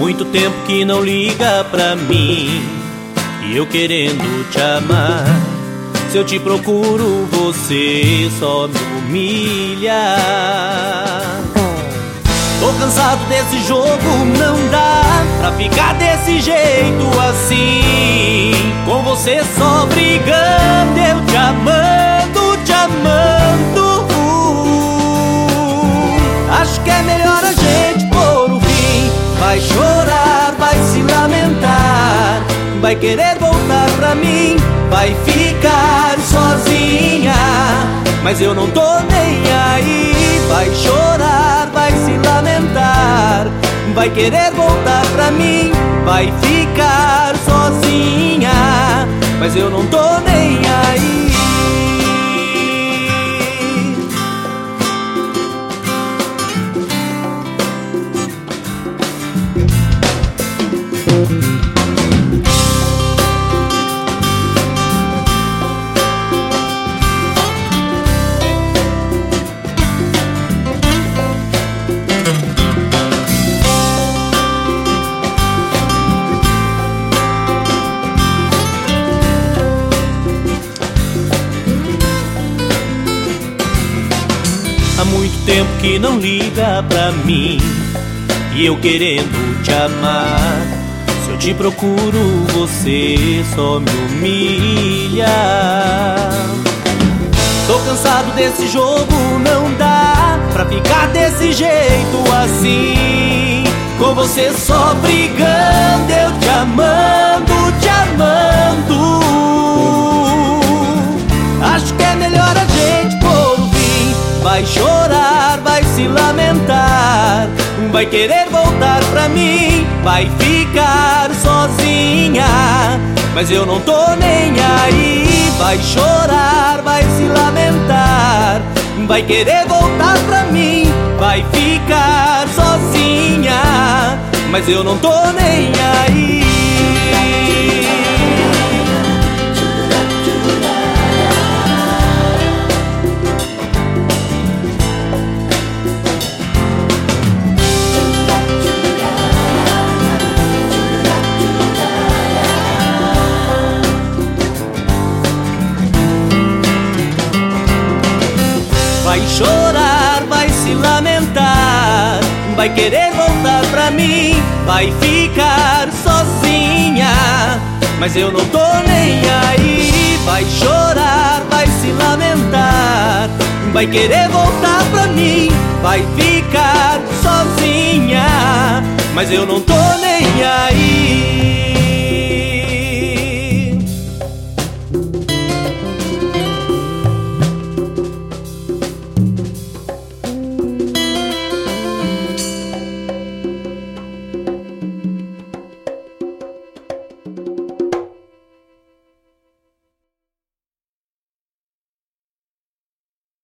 muito tempo que não liga pra mim, e eu querendo te amar. Se eu te procuro, você só me humilha. Tô cansado desse jogo, não dá pra ficar desse jeito assim, com você só brigando, eu te amando, te amando. Acho que é melhor a gente pôr o fim. Vai chorar, vai se lamentar, vai querer voltar pra mim, vai ficar sozinha, mas eu não tô nem aí. Vai chorar, vai se lamentar, vai querer voltar pra mim, vai ficar sozinha, mas eu não tô nem aí. Há muito tempo que não liga pra mim, e eu querendo te amar. Se eu te procuro, você só me humilha. Tô cansado desse jogo, não dá pra ficar desse jeito assim, com você só brigando, eu te amando, te amando. Acho que é melhor a gente pôr o fim. Vai chorar, vai se lamentar, vai querer voltar pra mim, vai ficar sozinha, mas eu não tô nem aí. Vai chorar, vai se lamentar, vai querer voltar pra mim, vai ficar sozinha, mas eu não tô nem aí. Vai chorar, vai se lamentar, vai querer voltar pra mim, vai ficar sozinha, mas eu não tô nem aí. Vai chorar, vai se lamentar, vai querer voltar pra mim, vai ficar sozinha, mas eu não tô nem aí.